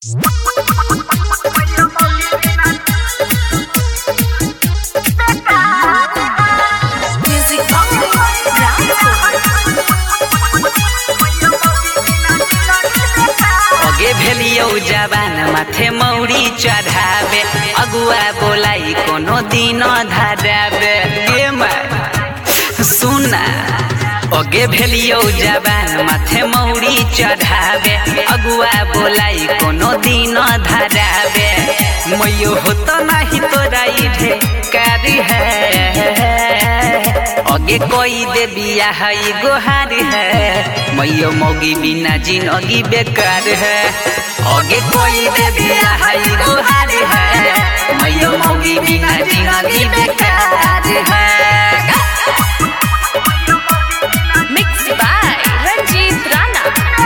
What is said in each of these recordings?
अगे भेलियौ जवान माथे मौरी चढ़ावे अगुआ बोलाई कोनो दिन धरावे सुना अगे भेलियौ जवान माथे मौरी चढ़ावे अगुआ बोलाई कोनो दिन धरावे मैयो होत नहीं तोरा ढेकारी है अगे कोई दे बिया है गोहार है मैयो मौगी बिना जिंदगी बेकार है अगे कोई दे बिया है गोहार है मैयो मौगी बिना जिंदगी बेकार है। Mixed by Ranjit Rana.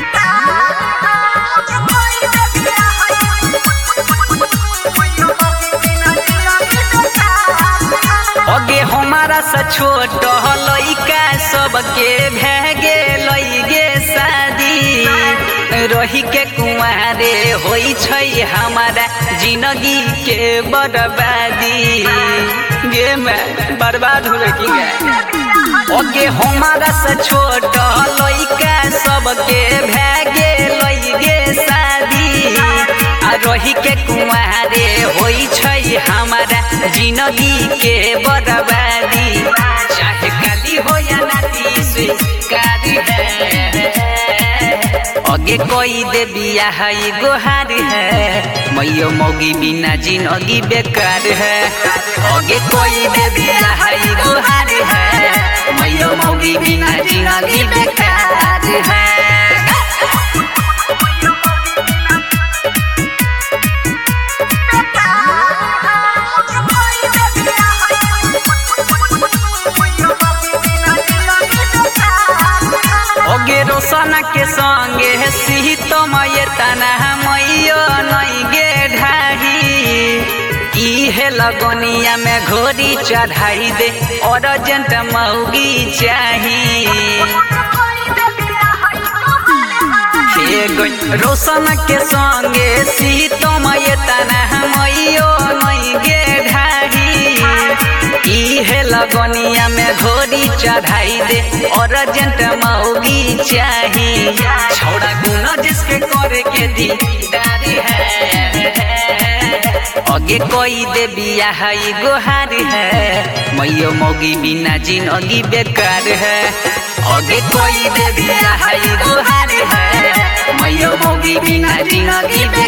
अगे हमारा से छोट लइका सबके भेगे लइगे शादी रही के कुंवारे होई छै हमारा जिंदगी के बर्बादी गे मैं बर्बाद हो गई गे। अगे हमारा से छोट लइका सबके भेगे लइगे शादी रही के कुंवारे होई छै हमारा जिंदगी के बर्बादी चाहे काली हो या नाती स्वीकार है अगे कोई दे बिया है गोहार है मैयो मौगी बिना जिंदगी बेकार है अगे कोई दे बिया है गोहार है मैयो मौगी बिना जिंदगी बेकार है। अगे रोशन के संगे सीतमय तना मैयो नहीं गे ढाही इहे लगनिया में घोड़ी चढ़ाई दे अर्जेंट मौगी चाही रोशन के संगे सीतमय तना मैयो नहीं गे ढाही इहे लगनिया में घोड़ी चढ़ाई दे अर्जेंट मौगी चाही छोड़ा गुना जिसके करे के दीदारी है अगे कोई दे बिया है गोहार है मैयो मौगी बिना जिंदगी बेकार है अगे कोई दे बिया है गोहार है मैयो मौगी बिना जिंदगी